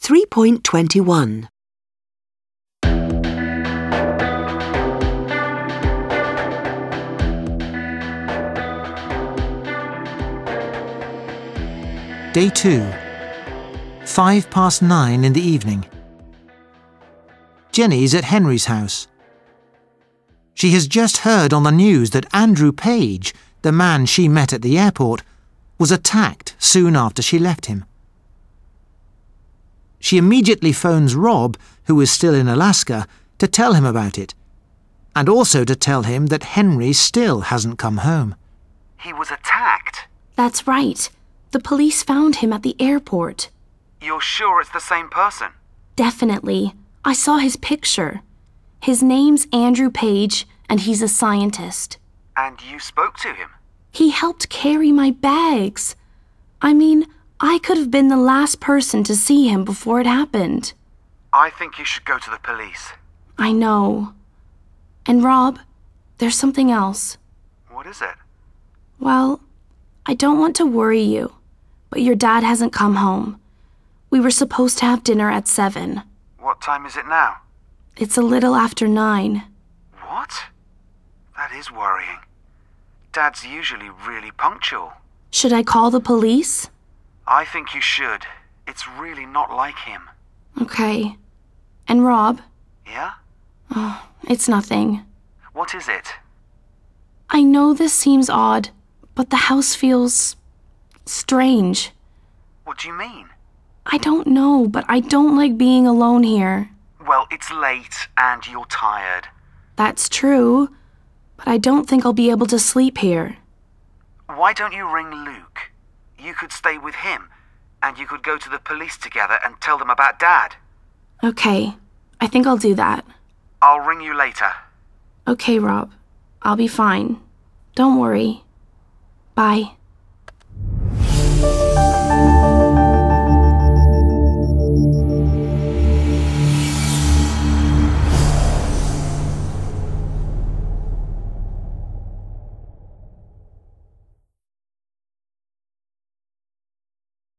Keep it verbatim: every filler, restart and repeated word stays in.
three point twenty-one. Day two. Five past nine in the evening. Jenny's at Henry's house. She has just heard on the news that Andrew Page, the man she met at the airport, was attacked soon after she left him. She immediately phones Rob, who is still in Alaska, to tell him about it, and also to tell him that Henry still hasn't come home. He was attacked? That's right. The police found him at the airport. You're sure it's the same person? Definitely. I saw his picture. His name's Andrew Page, and he's a scientist. And you spoke to him? He helped carry my bags. I mean, I could have been the last person to see him before it happened. I think you should go to the police. I know. And Rob, there's something else. What is it? Well, I don't want to worry you, but your dad hasn't come home. We were supposed to have dinner at seven. What time is it now? It's a little after nine. What? That is worrying. Dad's usually really punctual. Should I call the police? I think you should. It's really not like him. Okay. And Rob? Yeah? Oh, it's nothing. What is it? I know this seems odd, but the house feels strange. What do you mean? I don't know, but I don't like being alone here. Well, it's late and you're tired. That's true, but I don't think I'll be able to sleep here. Why don't you ring Luke? You could stay with him, and you could go to the police together and tell them about Dad. Okay, I think I'll do that. I'll ring you later. Okay, Rob. I'll be fine. Don't worry. Bye.